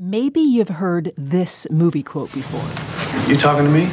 Maybe you've heard this movie quote before. You talking to me?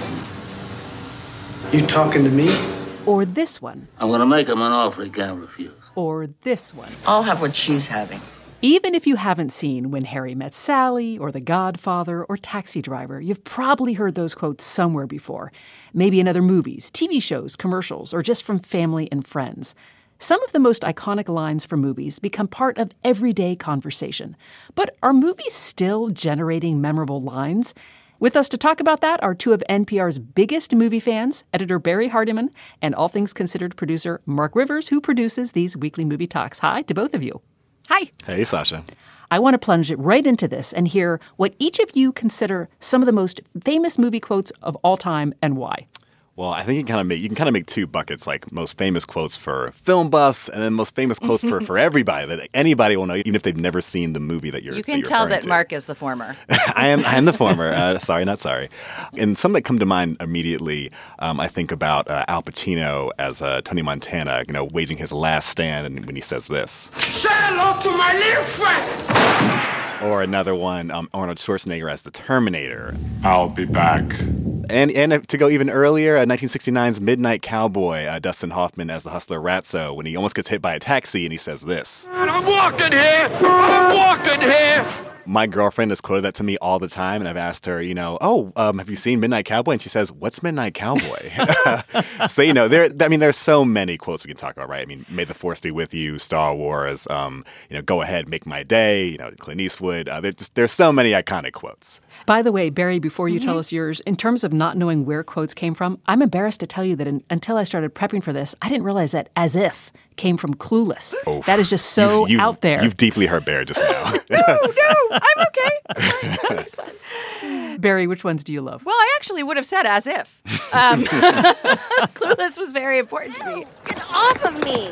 You talking to me? Or this one. I'm going to make him an offer he can't refuse. Or this one. I'll have what she's having. Even if you haven't seen When Harry Met Sally or The Godfather or Taxi Driver, you've probably heard those quotes somewhere before. Maybe in other movies, TV shows, commercials, or just from family and friends. Some of the most iconic lines from movies become part of everyday conversation. But are movies still generating memorable lines? With us to talk about that are two of NPR's biggest movie fans, editor Barry Hardiman and All Things Considered producer Mark Rivers, who produces these weekly movie talks. Hi to both of you. Hi. Hey, Sasha. I want to plunge it right into this and hear what each of you consider some of the most famous movie quotes of all time and why. Well, I think you can kind of make two buckets, like most famous quotes for film buffs and then most famous quotes for everybody that anybody will know, even if they've never seen the movie that you're You can tell that Mark is the former. I am the former. Sorry, not sorry. And some that come to mind immediately, I think about Al Pacino as Tony Montana, waging his last stand, and when he says this. Say hello to my little friend! Or another one, Arnold Schwarzenegger as the Terminator. I'll be back. And to go even earlier, 1969's Midnight Cowboy, Dustin Hoffman as the hustler Ratso, when he almost gets hit by a taxi and he says this. I'm walking here! I'm walking here! My girlfriend has quoted that to me all the time, and I've asked her, have you seen Midnight Cowboy? And she says, what's Midnight Cowboy? So, there's so many quotes we can talk about, right? I mean, May the Force be with you, Star Wars, Go Ahead, Make My Day, Clint Eastwood. There's so many iconic quotes. By the way, Barry, before you tell us yours, in terms of not knowing where quotes came from, I'm embarrassed to tell you that until I started prepping for this, I didn't realize that As If came from Clueless. Oof. That is just so out there. You've deeply hurt Barry just now. No, I'm okay. That was fun. Barry, which ones do you love? Well, I actually would have said As If. Clueless was very important to me. Get off of me!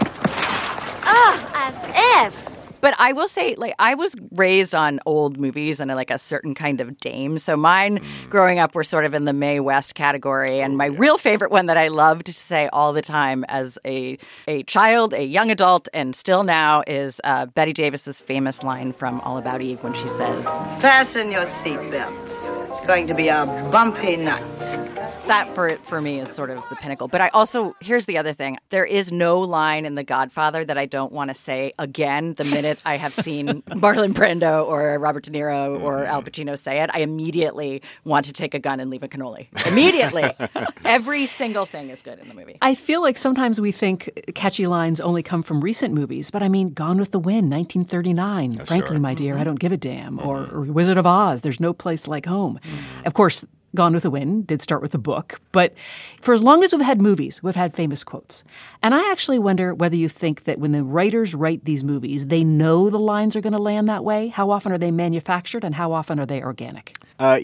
Oh, As If. But I will say, I was raised on old movies and a certain kind of dame. So mine, growing up, were sort of in the Mae West category. And my real favorite one that I loved to say all the time as a child, a young adult, and still now is Bette Davis's famous line from All About Eve when she says, Fasten your seatbelts. It's going to be a bumpy night. That for me is sort of the pinnacle. But I also, here's the other thing. There is no line in The Godfather that I don't want to say again the minute I have seen Marlon Brando or Robert De Niro or Al Pacino say it. I immediately want to take a gun and leave a cannoli. Immediately. Every single thing is good in the movie. I feel like sometimes we think catchy lines only come from recent movies, but I mean, Gone with the Wind, 1939. Frankly, sure. My dear, I don't give a damn. Or Wizard of Oz, There's No Place Like Home. Of course, Gone with the Wind did start with a book, but for as long as we've had movies, we've had famous quotes. And I actually wonder whether you think that when the writers write these movies, they know the lines are going to land that way. How often are they manufactured and how often are they organic?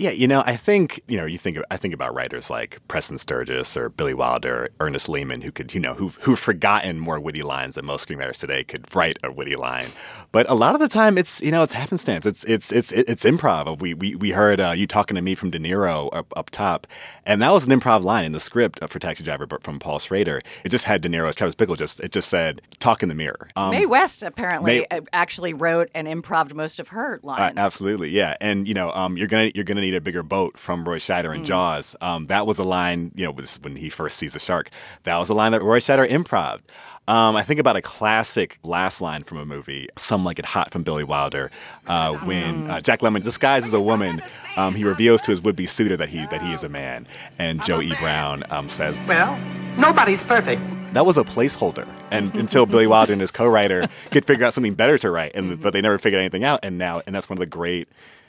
I think, I think about writers like Preston Sturges or Billy Wilder, Ernest Lehman, who could, who've forgotten more witty lines than most screenwriters today could write a witty line. But a lot of the time it's happenstance. It's improv. We heard You Talking to Me from De Niro up top, and that was an improv line in the script for Taxi Driver from Paul Schrader. It just had De Niro as Travis Bickle. It just said, talk in the mirror. Mae West apparently actually wrote and improved most of her lines. Absolutely, yeah. And, you're going to need a bigger boat from Roy Scheider in Jaws. That was a line, when he first sees the shark. That was a line that Roy Scheider improv'd. I think about a classic last line from a movie, Some Like It Hot from Billy Wilder, when Jack Lemmon disguised as a woman, he reveals to his would-be suitor that he is a man. And Joe E. Brown says, well, nobody's perfect. That was a placeholder, and until Billy Wilder and his co-writer could figure out something better to write, but they never figured anything out, and that's one of the great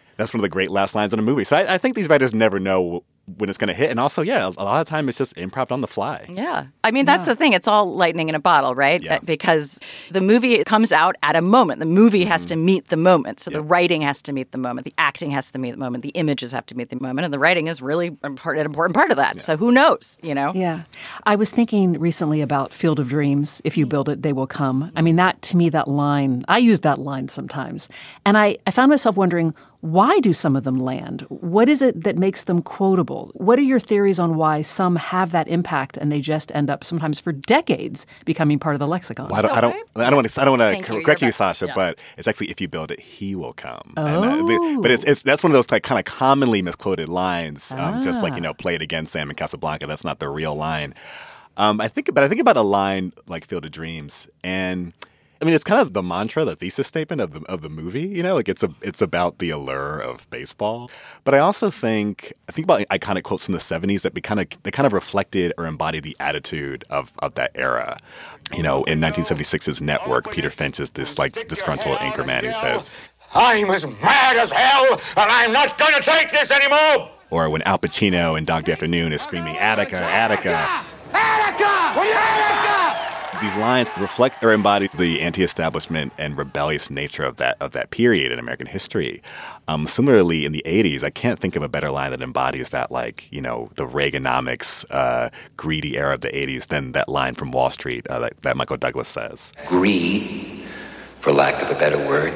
last lines in a movie. So I think these writers never know when it's going to hit. And also, a lot of time it's just improv on the fly. Yeah. I mean, that's the thing. It's all lightning in a bottle, right? Yeah. Because the movie comes out at a moment. The movie has to meet the moment. So the writing has to meet the moment. The acting has to meet the moment. The images have to meet the moment. And the writing is really an important part of that. Yeah. So who knows, Yeah. I was thinking recently about Field of Dreams. If you build it, they will come. I mean, to me, that line, I use that line sometimes. And I found myself wondering, Why do some of them land? What is it that makes them quotable? What are your theories on why some have that impact and they just end up sometimes for decades becoming part of the lexicon? Well, I don't want to correct you, Sasha, yeah. but it's actually if you build it, he will come. Oh. And, but that's one of those like kind of commonly misquoted lines. Just like play it again, Sam in Casablanca. That's not the real line. I think about a line like Field of Dreams, and I mean, it's kind of the mantra, the thesis statement of the movie. Like it's about the allure of baseball. But I also think about iconic quotes from the 70s that they kind of reflected or embodied the attitude of that era. In 1976's Network, Peter Finch is this like disgruntled anchorman who says, I'm as mad as hell, and I'm not going to take this anymore. Or when Al Pacino in Dog Day Afternoon is screaming, Attica, Attica. Attica! Attica! These lines reflect or embody the anti-establishment and rebellious nature of that period in American history. Similarly, in the 80s, I can't think of a better line that embodies that, like, the Reaganomics, greedy era of the 80s than that line from Wall Street that Michael Douglas says. Greed, for lack of a better word,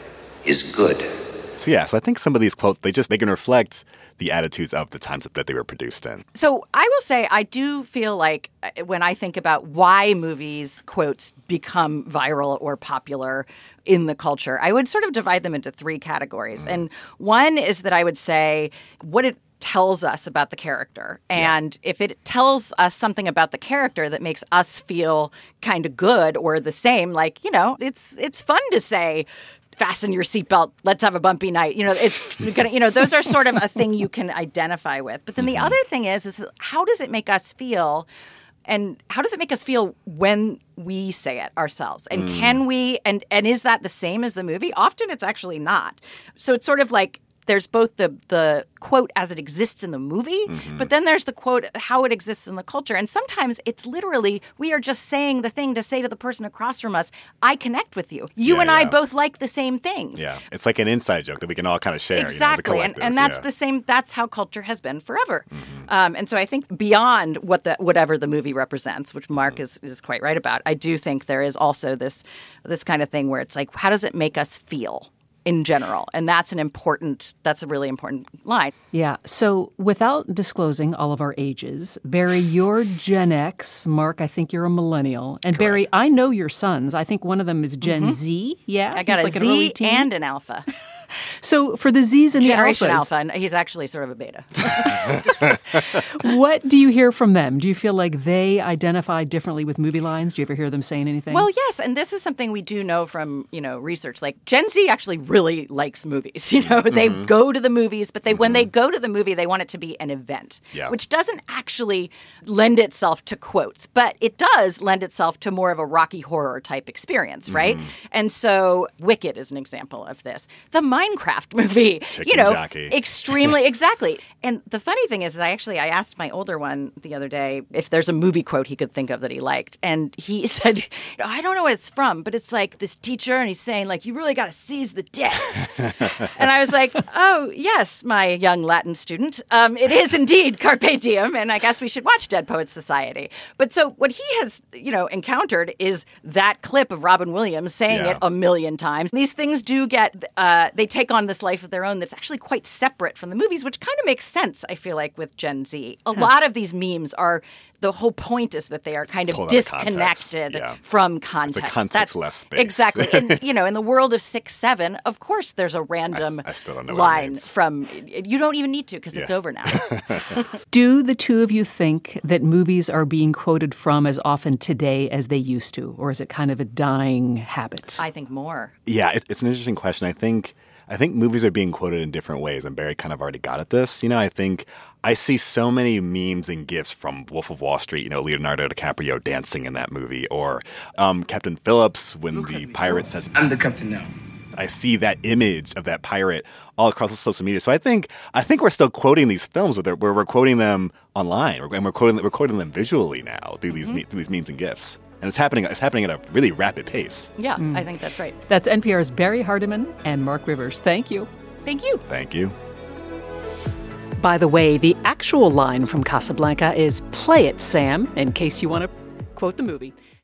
is good. So I think some of these quotes, they can reflect the attitudes of the times that they were produced in. So I will say I do feel like when I think about why movies, quotes, become viral or popular in the culture, I would sort of divide them into three categories. And one is that I would say what it tells us about the character. And if it tells us something about the character that makes us feel kind of good or the same, like, it's fun to say, fasten your seatbelt, let's have a bumpy night. It's gonna, those are sort of a thing you can identify with. But then the other thing is how does it make us feel? And how does it make us feel when we say it ourselves? And can we, and is that the same as the movie? Often it's actually not. So it's sort of like there's both the quote as it exists in the movie, but then there's the quote how it exists in the culture. And sometimes it's literally we are just saying the thing to say to the person across from us, I connect with you. You and I both like the same things. Yeah, it's like an inside joke that we can all kind of share. Exactly, and that's the same. That's how culture has been forever. And so I think beyond whatever the movie represents, which Mark is quite right about, I do think there is also this kind of thing where it's like, how does it make us feel in general? And that's a really important line. Yeah. So without disclosing all of our ages, Barry, you're Gen X. Mark, I think you're a millennial. And Correct. Barry, I know your sons. I think one of them is Gen Z. Yeah. I got a like Z an early teen. and an alpha. So for the Zs and Generation the Alphas, Alpha, and he's actually sort of a beta. what do you hear from them? Do you feel like they identify differently with movie lines? Do you ever hear them saying anything? Well, yes, and this is something we do know from, research. Like Gen Z actually really likes movies. They go to the movies, but when they go to the movie, they want it to be an event, which doesn't actually lend itself to quotes, but it does lend itself to more of a Rocky Horror type experience, right? And so Wicked is an example of this. The Minecraft movie, Jockey. Extremely, exactly. And the funny thing is I asked my older one the other day if there's a movie quote he could think of that he liked. And he said, I don't know what it's from, but it's like this teacher and he's saying like, you really got to seize the day. And I was like, oh, yes, my young Latin student. It is indeed Carpe Diem. And I guess we should watch Dead Poets Society. But so what he has, encountered is that clip of Robin Williams saying it a million times. These things do get, they take on this life of their own that's actually quite separate from the movies, which kind of makes sense, I feel like, with Gen Z. A lot of these memes are, the whole point is that they are kind of disconnected from context. It's a context-less space. Exactly. And, in the world of 6-7, of course there's a random I still don't know line from, you don't even need to because it's over now. Do the two of you think that movies are being quoted from as often today as they used to, or is it kind of a dying habit? I think more. Yeah, it's an interesting question. I think movies are being quoted in different ways, and Barry kind of already got at this. I think I see so many memes and GIFs from Wolf of Wall Street, Leonardo DiCaprio dancing in that movie, or Captain Phillips when the pirate says, I'm the captain now. I see that image of that pirate all across social media. So I think we're still quoting these films, where we're quoting them online, and we're quoting them visually now through these memes and GIFs. And it's happening at a really rapid pace. Yeah, I think that's right. That's NPR's Barry Hardiman and Mark Rivers. Thank you. Thank you. Thank you. By the way, the actual line from Casablanca is, "Play it, Sam," in case you want to quote the movie.